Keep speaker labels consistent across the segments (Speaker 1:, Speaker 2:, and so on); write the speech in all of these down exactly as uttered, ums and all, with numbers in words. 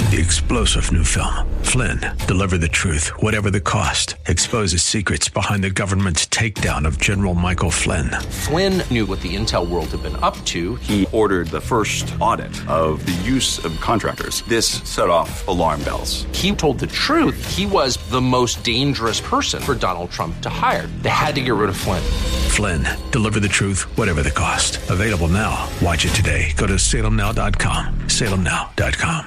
Speaker 1: the explosive new film, Flynn, deliver the truth, whatever the cost, exposes secrets behind the government's takedown of General Michael Flynn.
Speaker 2: Flynn knew what the intel world had been up to.
Speaker 3: He ordered the first audit of the use of contractors. This set off alarm bells.
Speaker 2: He told the truth. He was the most dangerous person for Donald Trump to hire. They had to get rid of Flynn.
Speaker 1: Flynn, deliver the truth, whatever the cost. Available now. Watch it today. Go to salem now dot com. salem now dot com.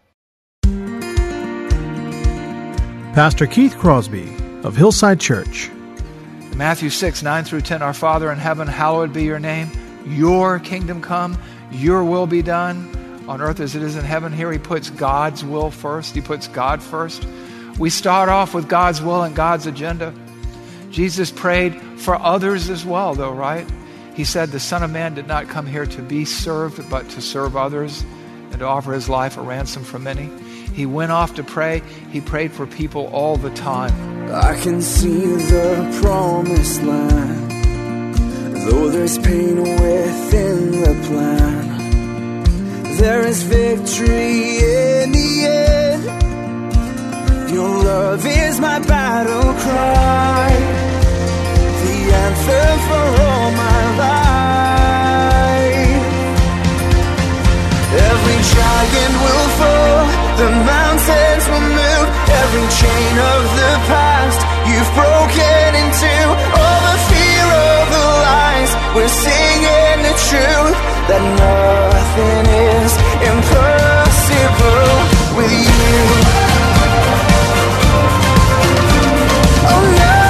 Speaker 4: Pastor Keith Crosby of Hillside Church.
Speaker 5: Matthew six, nine through ten, Our Father in heaven, hallowed be your name. Your kingdom come, your will be done on earth as it is in heaven. Here he puts God's will first. He puts God first. We start off with God's will and God's agenda. Jesus prayed for others as well, though, right? He said the Son of Man did not come here to be served, but to serve others and to offer his life a ransom for many. He went off to pray. He prayed for people all the time.
Speaker 6: I can see the promised land, though there's pain within the plan. There is victory in the end. Your love is my battle cry, the answer for all my life. Every giant will fall, the mountains will move, every chain of the past you've broken into. All the fear of the lies, we're singing the truth, that nothing is impossible with you. Oh,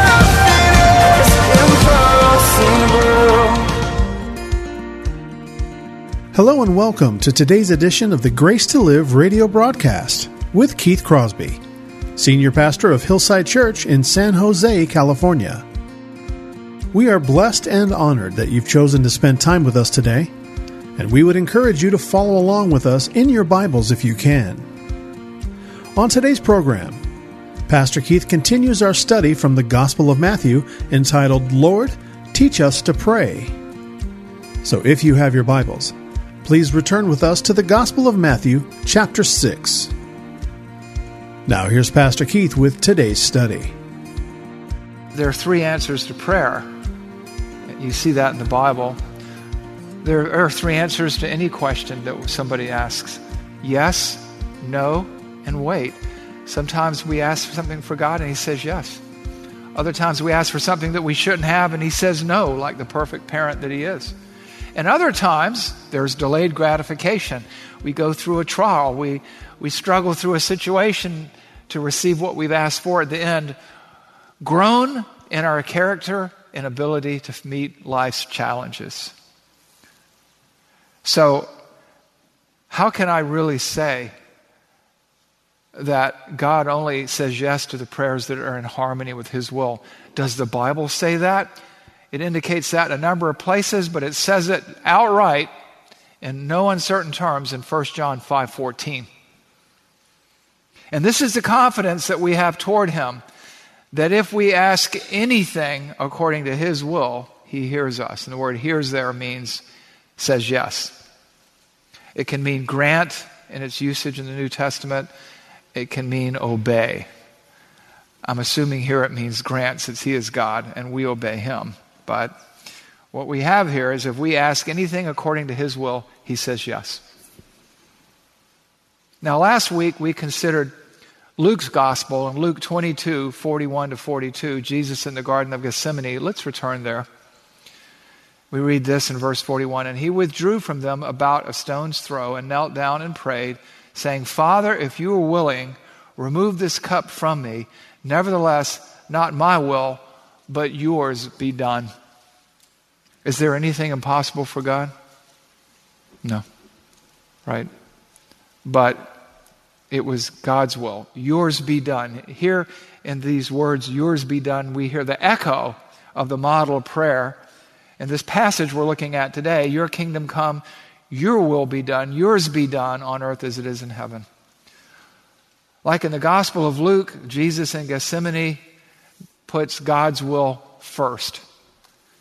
Speaker 6: nothing is impossible.
Speaker 4: Hello and welcome to today's edition of the Grace to Live radio broadcast with Keith Crosby, Senior Pastor of Hillside Church in San Jose, California. We are blessed and honored that you've chosen to spend time with us today, and we would encourage you to follow along with us in your Bibles if you can. On today's program, Pastor Keith continues our study from the Gospel of Matthew entitled, Lord, Teach Us to Pray. So if you have your Bibles, please return with us to the Gospel of Matthew, chapter six. Now here's Pastor Keith with today's study.
Speaker 5: There are three answers to prayer. You see that in the Bible. There are three answers to any question that somebody asks. Yes, no, and wait. Sometimes we ask for something for God and he says yes. Other times we ask for something that we shouldn't have and he says no, like the perfect parent that he is. And other times, there's delayed gratification. We go through a trial. We we struggle through a situation to receive what we've asked for at the end, grown in our character and ability to meet life's challenges. So, how can I really say that God only says yes to the prayers that are in harmony with His will? Does the Bible say that? It indicates that in a number of places, but it says it outright in no uncertain terms in First John five fourteen. And this is the confidence that we have toward Him, that if we ask anything according to His will, He hears us. And the word hears there means says yes. It can mean grant in its usage in the New Testament. It can mean obey. I'm assuming here it means grant, since He is God and we obey Him. But what we have here is if we ask anything according to His will, He says yes. Now, last week we considered Luke's gospel in Luke twenty-two, forty-one to forty-two, Jesus in the Garden of Gethsemane. Let's return there. We read this in verse forty-one. And He withdrew from them about a stone's throw and knelt down and prayed, saying, Father, if you are willing, remove this cup from me. Nevertheless, not my will, but yours be done. Is there anything impossible for God? No. Right? But it was God's will. Yours be done. Here in these words, yours be done, we hear the echo of the model of prayer. In this passage we're looking at today, your kingdom come, your will be done, yours be done on earth as it is in heaven. Like in the Gospel of Luke, Jesus in Gethsemane puts God's will first.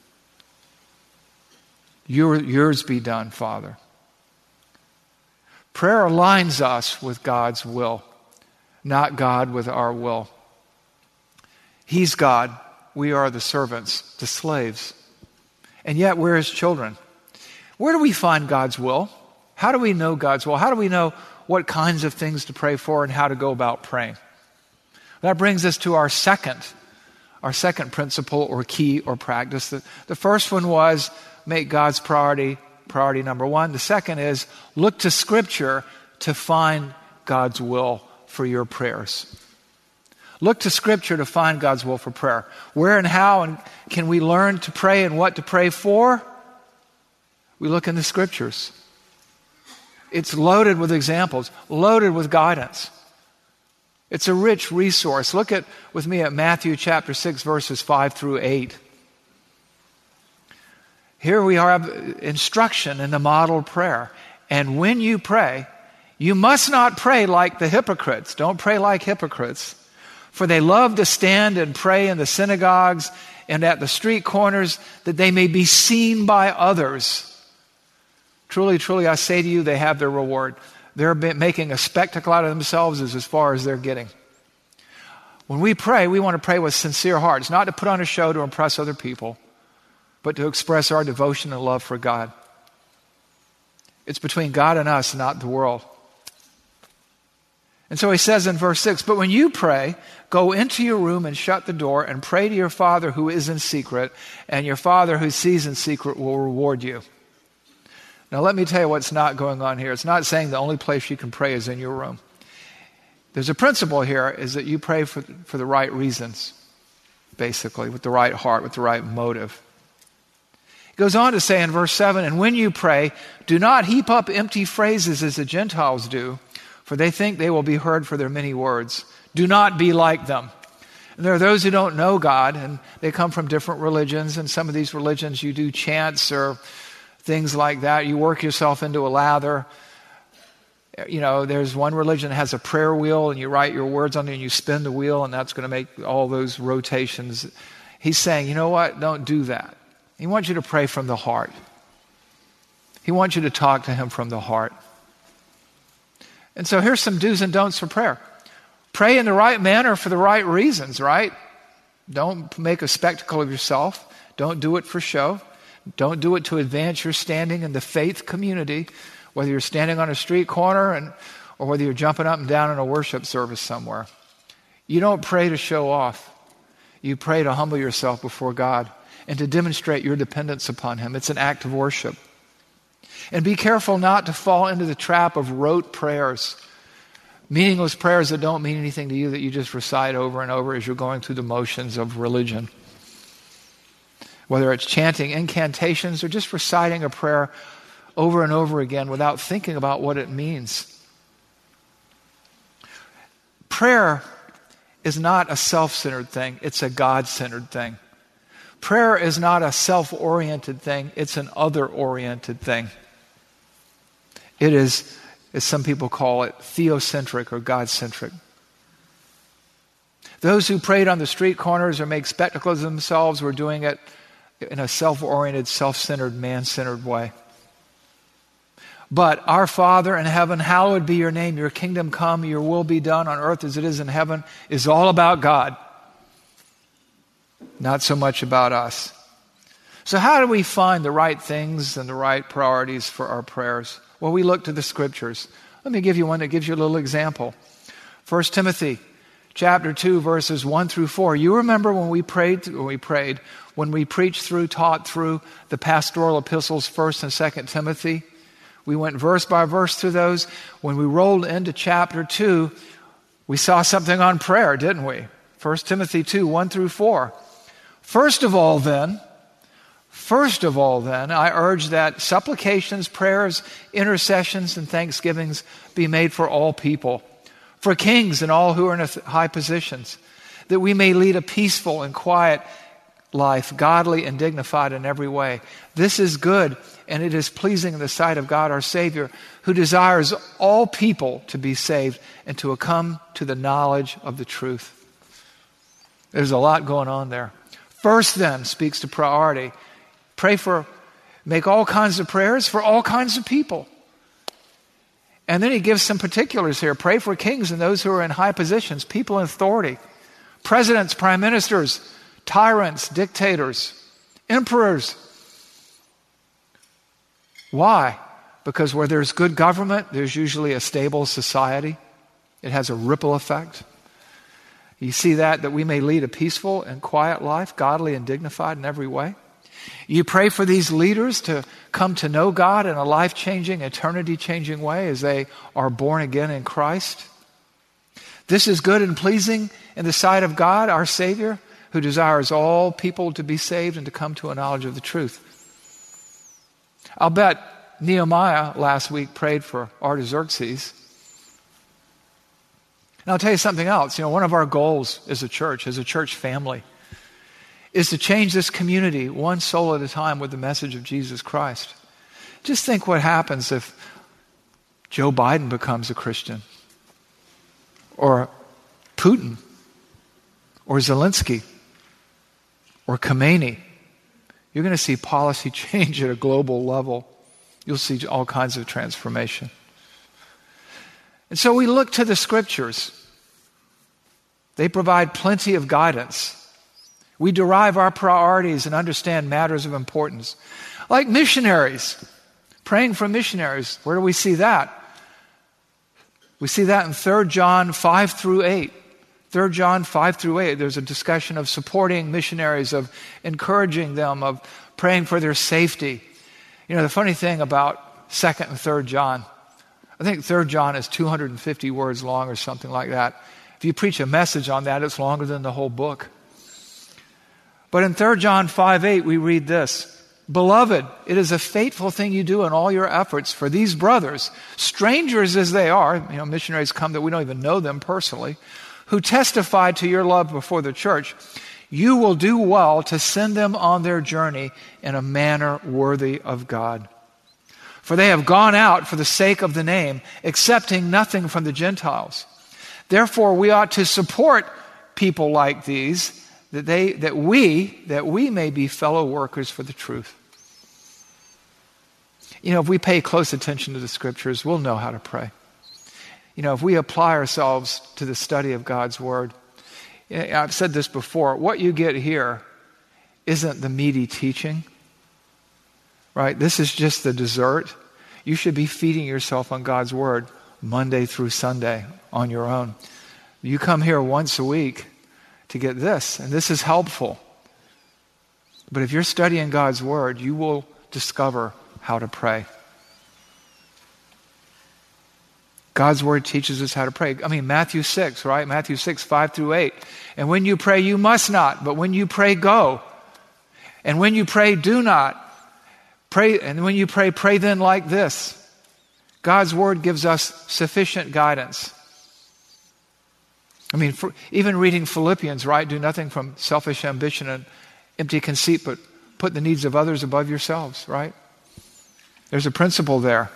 Speaker 5: Your, yours be done, Father. Prayer aligns us with God's will, not God with our will. He's God. We are the servants, the slaves. And yet we're His children. Where do we find God's will? How do we know God's will? How do we know what kinds of things to pray for and how to go about praying? That brings us to our second, our second principle or key or practice. The, the first one was make God's priority priority number one. The second is look to Scripture to find God's will for your prayers. Look to Scripture to find God's will for prayer. Where and how and can we learn to pray and what to pray for? We look in the Scriptures. It's loaded with examples, loaded with guidance. It's a rich resource. Look at with me at Matthew chapter six, verses five through eight. Here we have instruction in the model prayer. And when you pray, you must not pray like the hypocrites. Don't pray like hypocrites. For they love to stand and pray in the synagogues and at the street corners that they may be seen by others. Truly, truly, I say to you, they have their reward. They're making a spectacle out of themselves as, as far as they're getting. When we pray, we want to pray with sincere hearts, not to put on a show to impress other people, but to express our devotion and love for God. It's between God and us, not the world. And so he says in verse six, but when you pray, go into your room and shut the door and pray to your Father who is in secret, and your Father who sees in secret will reward you. Now let me tell you what's not going on here. It's not saying the only place you can pray is in your room. There's a principle here, is that you pray for, for the right reasons, basically, with the right heart, with the right motive. He goes on to say in verse seven, and when you pray, do not heap up empty phrases as the Gentiles do, for they think they will be heard for their many words. Do not be like them. And there are those who don't know God, and they come from different religions, and some of these religions you do chants or things like that. You work yourself into a lather. You know, there's one religion that has a prayer wheel, and you write your words on it, and you spin the wheel, and that's going to make all those rotations. He's saying, you know what? Don't do that. He wants you to pray from the heart. He wants you to talk to Him from the heart. And so here's some do's and don'ts for prayer. Pray in the right manner for the right reasons, right? Don't make a spectacle of yourself. Don't do it for show. Don't do it to advance your standing in the faith community, whether you're standing on a street corner and, or whether you're jumping up and down in a worship service somewhere. You don't pray to show off. You pray to humble yourself before God and to demonstrate your dependence upon Him. It's an act of worship. And be careful not to fall into the trap of rote prayers, meaningless prayers that don't mean anything to you, that you just recite over and over as you're going through the motions of religion. Whether it's chanting incantations or just reciting a prayer over and over again without thinking about what it means. Prayer is not a self-centered thing. It's a God-centered thing. Prayer is not a self-oriented thing. It's an other-oriented thing. It is, as some people call it, theocentric or God-centric. Those who prayed on the street corners or make spectacles of themselves were doing it in a self-oriented, self-centered, man-centered way. But our Father in heaven, hallowed be your name, your kingdom come, your will be done on earth as it is in heaven, is all about God. Not so much about us. So how do we find the right things and the right priorities for our prayers? Well, we look to the Scriptures. Let me give you one that gives you a little example. First Timothy chapter two, verses one through four. You remember when we prayed, when we prayed, when we preached through, taught through the pastoral epistles, First and Second Timothy. We went verse by verse through those. When we rolled into chapter two, we saw something on prayer, didn't we? First Timothy two, one through four. First of all then, First of all then, I urge that supplications, prayers, intercessions, and thanksgivings be made for all people, for kings and all who are in high positions, that we may lead a peaceful and quiet life, godly and dignified in every way. This is good, and it is pleasing in the sight of God our Savior, who desires all people to be saved and to come to the knowledge of the truth. There's a lot going on there. First then speaks to priority. Pray for, make all kinds of prayers for all kinds of people. And then he gives some particulars here. Pray for kings and those who are in high positions, people in authority, presidents, prime ministers, tyrants, dictators, emperors. Why? Because where there's good government, there's usually a stable society. It has a ripple effect. You see that, that we may lead a peaceful and quiet life, godly and dignified in every way. You pray for these leaders to come to know God in a life-changing, eternity-changing way as they are born again in Christ. This is good and pleasing in the sight of God, our Savior, who desires all people to be saved and to come to a knowledge of the truth. I'll bet Nehemiah last week prayed for Artaxerxes. And I'll tell you something else. You know, one of our goals as a church, as a church family, is to change this community one soul at a time with the message of Jesus Christ. Just think what happens if Joe Biden becomes a Christian, or Putin, or Zelensky, or Khomeini. You're going to see policy change at a global level. You'll see all kinds of transformation. And so we look to the scriptures. They provide plenty of guidance. We derive our priorities and understand matters of importance. Like missionaries, praying for missionaries. Where do we see that? We see that in Third John five through eight. Third John five through eight, there's a discussion of supporting missionaries, of encouraging them, of praying for their safety. You know, the funny thing about Second and Third John, I think Third John is two hundred fifty words long or something like that. If you preach a message on that, it's longer than the whole book. But in Third John five eight, we read this: Beloved, it is a faithful thing you do in all your efforts for these brothers, strangers as they are, you know, missionaries come that we don't even know them personally, who testify to your love before the church. You will do well to send them on their journey in a manner worthy of God. For they have gone out for the sake of the name, accepting nothing from the Gentiles. Therefore, we ought to support people like these, that they, that we, that we may be fellow workers for the truth. You know, if we pay close attention to the scriptures, we'll know how to pray. You know, if we apply ourselves to the study of God's word, I've said this before, what you get here isn't the meaty teaching, right? This is just the dessert. You should be feeding yourself on God's word Monday through Sunday on your own. You come here once a week to get this, and this is helpful. But if you're studying God's word, you will discover how to pray. God's word teaches us how to pray. I mean, Matthew six, right? Matthew six, five through eight. And when you pray, you must not, but when you pray, go. And when you pray, do not. Pray, and when you pray, pray then like this. God's word gives us sufficient guidance. I mean, for, even reading Philippians, right? Do nothing from selfish ambition and empty conceit, but put the needs of others above yourselves, right? There's a principle there.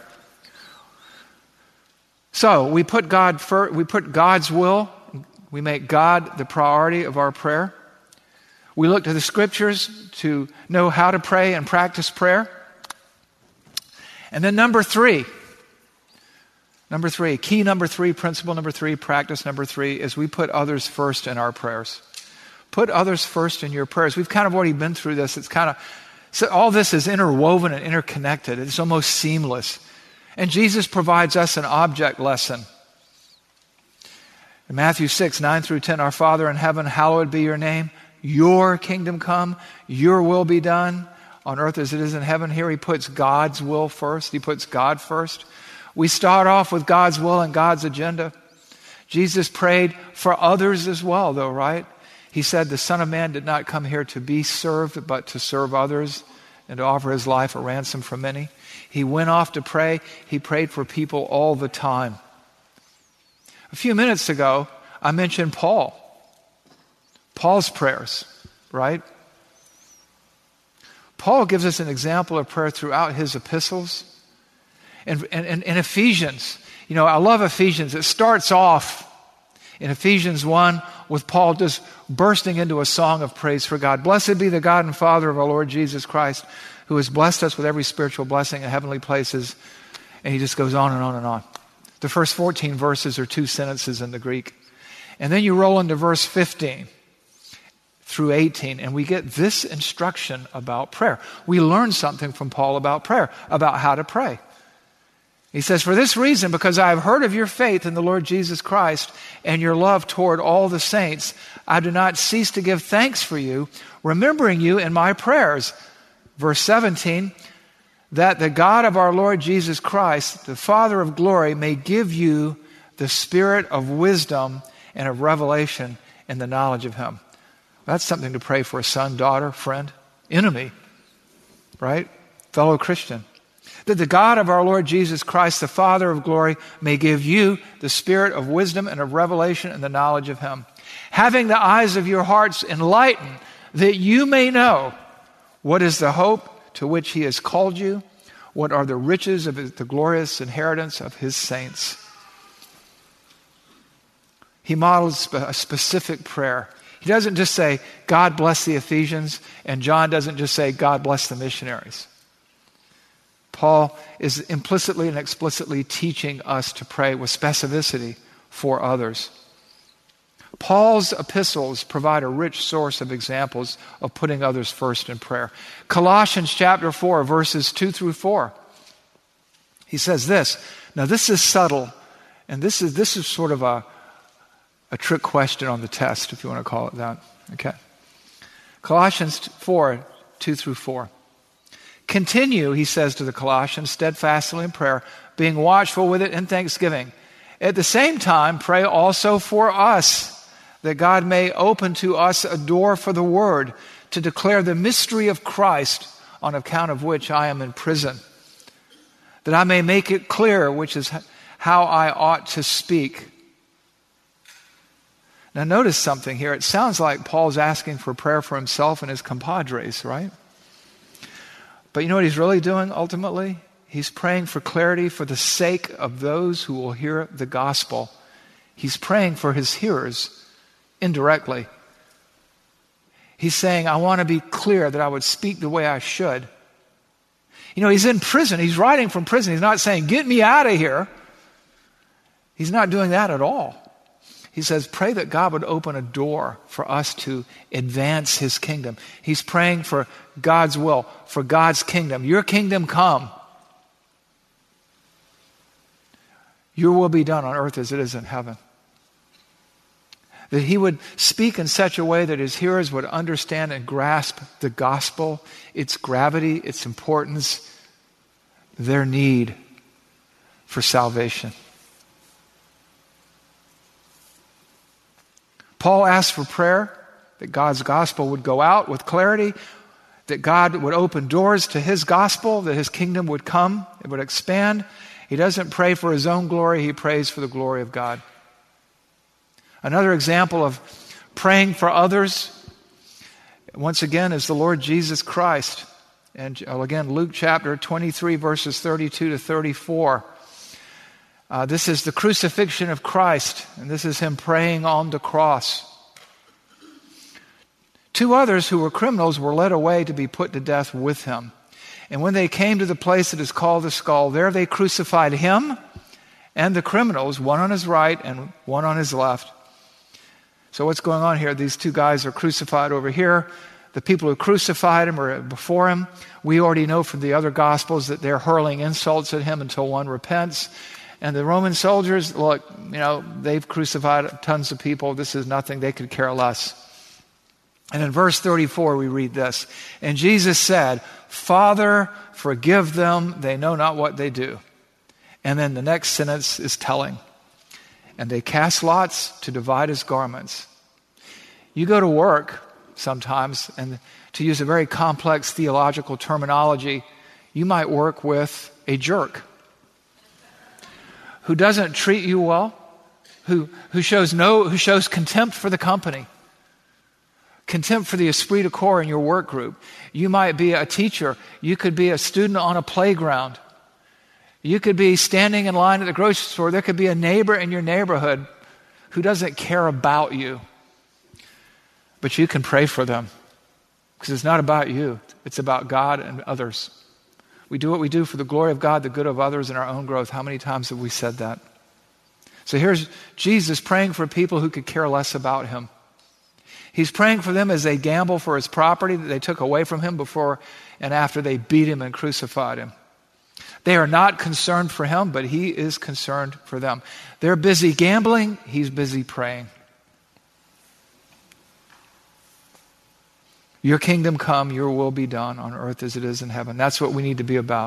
Speaker 5: So we put God first, we put God's will, we make God the priority of our prayer. We look to the scriptures to know how to pray and practice prayer. And then number three, number three, key number three, principle number three, practice number three, is we put others first in our prayers. Put others first in your prayers. We've kind of already been through this. It's kind of, so all this is interwoven and interconnected. It's almost seamless. And Jesus provides us an object lesson. In Matthew six, nine through ten, Our Father in heaven, hallowed be your name. Your kingdom come, your will be done on earth as it is in heaven. Here he puts God's will first. He puts God first. We start off with God's will and God's agenda. Jesus prayed for others as well, though, right? He said the Son of Man did not come here to be served, but to serve others and to offer his life a ransom for many. He went off to pray. He prayed for people all the time. A few minutes ago, I mentioned Paul. Paul's prayers, right? Paul gives us an example of prayer throughout his epistles. And in Ephesians, you know, I love Ephesians. It starts off in Ephesians one with Paul just bursting into a song of praise for God. Blessed be the God and Father of our Lord Jesus Christ, who has blessed us with every spiritual blessing in heavenly places. And he just goes on and on and on. The first fourteen verses are two sentences in the Greek. And then you roll into verse fifteen through eighteen, and we get this instruction about prayer. We learn something from Paul about prayer, about how to pray. He says, "For this reason, because I have heard of your faith in the Lord Jesus Christ and your love toward all the saints, I do not cease to give thanks for you, remembering you in my prayers." Verse seventeen, "That the God of our Lord Jesus Christ, the Father of glory, may give you the spirit of wisdom and of revelation in the knowledge of him." That's something to pray for a son, daughter, friend, enemy, right? Fellow Christian. "That the God of our Lord Jesus Christ, the Father of glory, may give you the spirit of wisdom and of revelation and the knowledge of him, having the eyes of your hearts enlightened, that you may know what is the hope to which he has called you, what are the riches of his, the glorious inheritance of his saints." He models a specific prayer. He doesn't just say, "God bless the Ephesians," and John doesn't just say, "God bless the missionaries." Paul is implicitly and explicitly teaching us to pray with specificity for others. Paul's epistles provide a rich source of examples of putting others first in prayer. Colossians chapter four, verses two through four. He says this. Now this is subtle, and this is this is sort of a, a trick question on the test, if you want to call it that. Okay. Colossians four, two through four. "Continue," he says to the Colossians, "steadfastly in prayer, being watchful with it in thanksgiving. At the same time, pray also for us, that God may open to us a door for the word, to declare the mystery of Christ, on account of which I am in prison, that I may make it clear which is how I ought to speak." Now notice something here. It sounds like Paul's asking for prayer for himself and his compadres, right? But you know what he's really doing ultimately? He's praying for clarity for the sake of those who will hear the gospel. He's praying for his hearers indirectly. He's saying, I want to be clear that I would speak the way I should. You know, he's in prison. He's writing from prison. He's not saying, "Get me out of here." He's not doing that at all. He says, pray that God would open a door for us to advance his kingdom. He's praying for God's will, for God's kingdom. Your kingdom come. Your will be done on earth as it is in heaven. That he would speak in such a way that his hearers would understand and grasp the gospel, its gravity, its importance, their need for salvation. Paul asked for prayer, that God's gospel would go out with clarity, that God would open doors to his gospel, that his kingdom would come, it would expand. He doesn't pray for his own glory, he prays for the glory of God. Another example of praying for others, once again, is the Lord Jesus Christ. And again, Luke chapter twenty-three, verses thirty-two to thirty-four. Uh, this is the crucifixion of Christ, and this is him praying on the cross. Two others who were criminals were led away to be put to death with him. And when they came to the place that is called the Skull, there they crucified him and the criminals, one on his right and one on his left. So what's going on here? These two guys are crucified over here. The people who crucified him are before him. We already know from the other Gospels that they're hurling insults at him until one repents. And the Roman soldiers, look, you know, they've crucified tons of people. This is nothing. They could care less. And in verse thirty-four, we read this. And Jesus said, "Father, forgive them. They know not what they do." And then the next sentence is telling. And they cast lots to divide his garments. You go to work sometimes, and to use a very complex theological terminology, you might work with a jerk who doesn't treat you well, who, who shows no, who shows contempt for the company, contempt for the esprit de corps in your work group. You might be a teacher. You could be a student on a playground. You could be standing in line at the grocery store. There could be a neighbor in your neighborhood who doesn't care about you. But you can pray for them because it's not about you. It's about God and others. We do what we do for the glory of God, the good of others, and our own growth. How many times have we said that? So here's Jesus praying for people who could care less about him. He's praying for them as they gamble for his property that they took away from him before and after they beat him and crucified him. They are not concerned for him, but he is concerned for them. They're busy gambling. He's busy praying. Your kingdom come, your will be done on earth as it is in heaven. That's what we need to be about.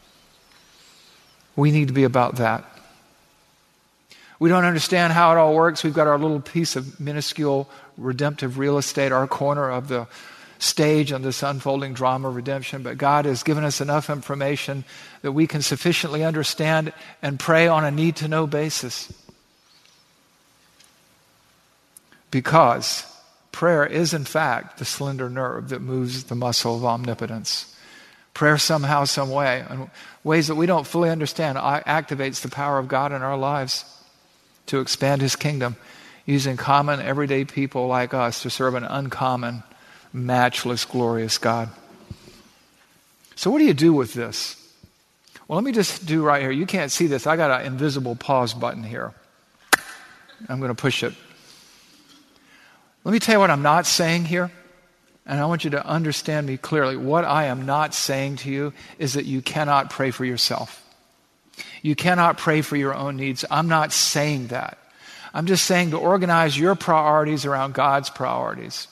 Speaker 5: We need to be about that. We don't understand how it all works. We've got our little piece of minuscule redemptive real estate, our corner of the stage on this unfolding drama of redemption. But God has given us enough information that we can sufficiently understand and pray on a need-to-know basis. Because prayer is, in fact, the slender nerve that moves the muscle of omnipotence. Prayer somehow, some way, in ways that we don't fully understand, activates the power of God in our lives to expand his kingdom, using common, everyday people like us to serve an uncommon, matchless, glorious God. So what do you do with this? Well, let me just do right here. You can't see this. I got an invisible pause button here. I'm going to push it. Let me tell you what I'm not saying here, and I want you to understand me clearly. What I am not saying to you is that you cannot pray for yourself. You cannot pray for your own needs. I'm not saying that. I'm just saying to organize your priorities around God's priorities.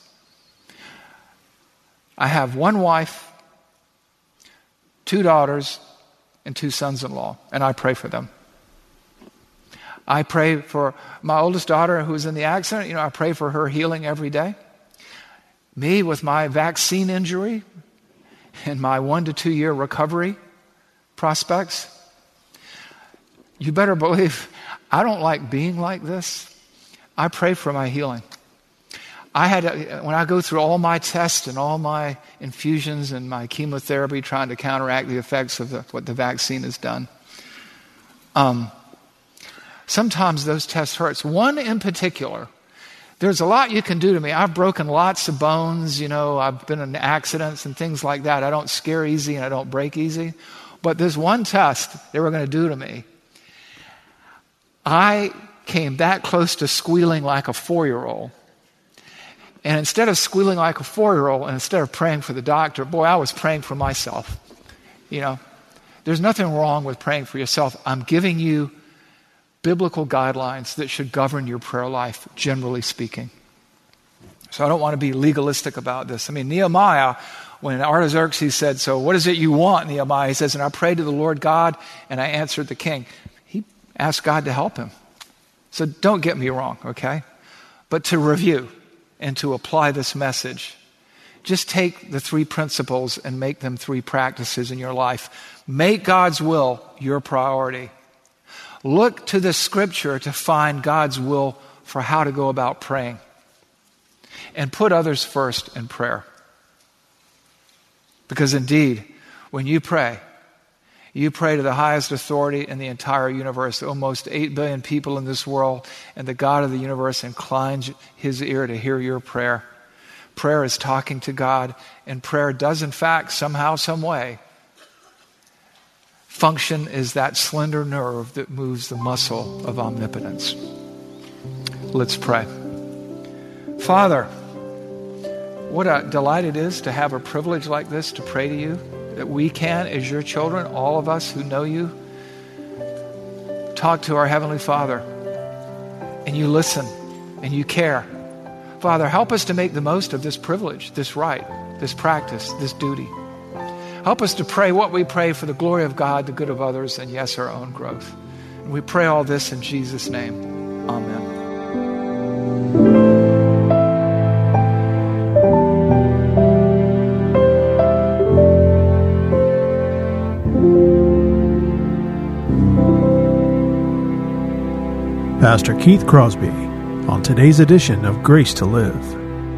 Speaker 5: I have one wife, two daughters, and two sons-in-law, and I pray for them. I pray for my oldest daughter who was in the accident. You know, I pray for her healing every day. Me with my vaccine injury and my one to two year recovery prospects. You better believe I don't like being like this. I pray for my healing. I had, a, when I go through all my tests and all my infusions and my chemotherapy trying to counteract the effects of the, what the vaccine has done, um, sometimes those tests hurts. One in particular, there's a lot you can do to me. I've broken lots of bones, you know, I've been in accidents and things like that. I don't scare easy and I don't break easy. But there's one test they were going to do to me. I came that close to squealing like a four-year-old. And instead of squealing like a four-year-old and instead of praying for the doctor, boy, I was praying for myself. You know, there's nothing wrong with praying for yourself. I'm giving you biblical guidelines that should govern your prayer life, generally speaking. So I don't want to be legalistic about this. I mean, Nehemiah, when Artaxerxes said, so what is it you want, Nehemiah? He says, and I prayed to the Lord God, and I answered the king. He asked God to help him. So don't get me wrong, okay? But to review and to apply this message, just take the three principles and make them three practices in your life. Make God's will your priority. Look to the scripture to find God's will for how to go about praying. And put others first in prayer. Because indeed, when you pray, you pray to the highest authority in the entire universe, almost eight billion people in this world, and the God of the universe inclines his ear to hear your prayer. Prayer is talking to God, and prayer does in fact, somehow, some way, function as that slender nerve that moves the muscle of omnipotence. Let's pray. Father, what a delight it is to have a privilege like this to pray to you, that we can, as your children, all of us who know you, talk to our Heavenly Father, and you listen, and you care. Father, help us to make the most of this privilege, this right, this practice, this duty. Help us to pray what we pray for the glory of God, the good of others, and yes, our own growth. And we pray all this in Jesus' name. Amen.
Speaker 4: Pastor Keith Crosby on today's edition of Grace to Live.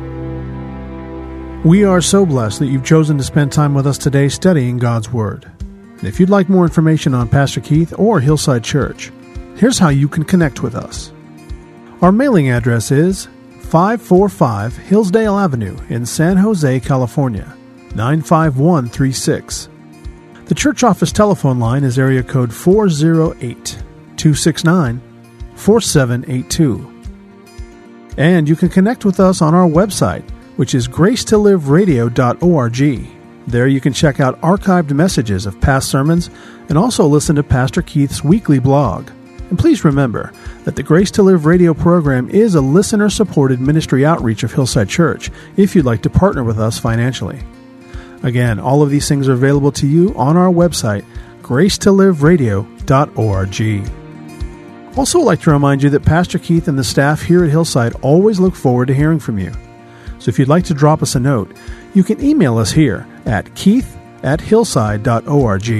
Speaker 4: We are so blessed that you've chosen to spend time with us today studying God's Word. And if you'd like more information on Pastor Keith or Hillside Church, here's how you can connect with us. Our mailing address is five forty-five Hillsdale Avenue in San Jose, California, nine five one three six. The church office telephone line is area code four oh eight, two six nine, four seven eight two. And you can connect with us on our website, which is grace to live radio dot org. There you can check out archived messages of past sermons and also listen to Pastor Keith's weekly blog. And please remember that the Grace to Live radio program is a listener-supported ministry outreach of Hillside Church if you'd like to partner with us financially. Again, all of these things are available to you on our website, grace to live radio dot org. Also, I'd like to remind you that Pastor Keith and the staff here at Hillside always look forward to hearing from you. So if you'd like to drop us a note, you can email us here at keith at hillside dot org.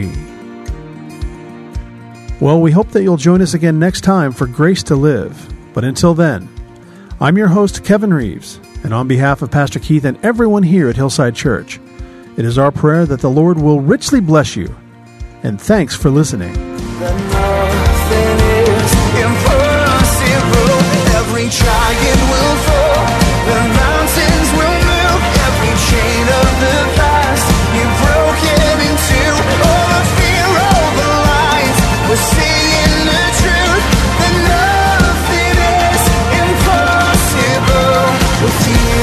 Speaker 4: Well, we hope that you'll join us again next time for Grace to Live. But until then, I'm your host, Kevin Reeves, and on behalf of Pastor Keith and everyone here at Hillside Church, it is our prayer that the Lord will richly bless you. And thanks for listening.
Speaker 6: Nothing is impossible. Every giant will fall. The mountains will move. Every chain of the past you've broken into. All the fear, all the lies. We're seeing the truth. That nothing is impossible with you.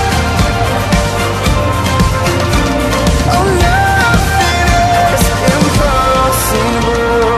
Speaker 6: Oh, nothing is impossible.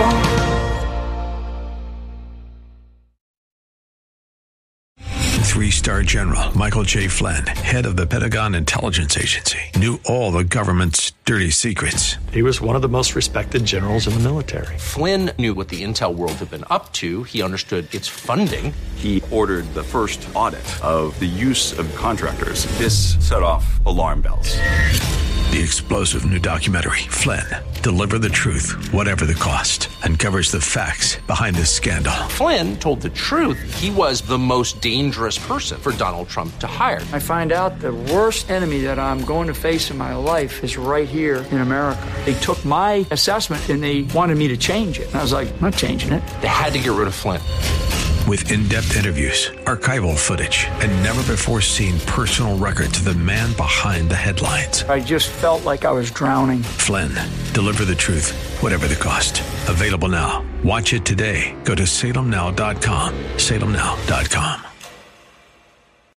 Speaker 1: Three-star General Michael J. Flynn, head of the Pentagon Intelligence Agency, knew all the government's dirty secrets.
Speaker 7: He was one of the most respected generals in the military.
Speaker 2: Flynn knew what the intel world had been up to. He understood its funding.
Speaker 3: He ordered the first audit of the use of contractors. This set off alarm bells.
Speaker 1: The explosive new documentary, Flynn, Deliver the Truth, Whatever the Cost, uncovers the facts behind this scandal.
Speaker 2: Flynn told the truth. He was the most dangerous person for Donald Trump to hire.
Speaker 8: I find out the worst enemy that I'm going to face in my life is right here in America. They took my assessment and they wanted me to change it. And I was like, I'm not changing it.
Speaker 2: They had to get rid of Flynn.
Speaker 1: With in-depth interviews, archival footage, and never-before-seen personal records of the man behind the headlines.
Speaker 8: I just felt like I was drowning.
Speaker 1: Flynn, Deliver the Truth, Whatever the Cost. Available now. Watch it today. Go to salem now dot com. salem now dot com.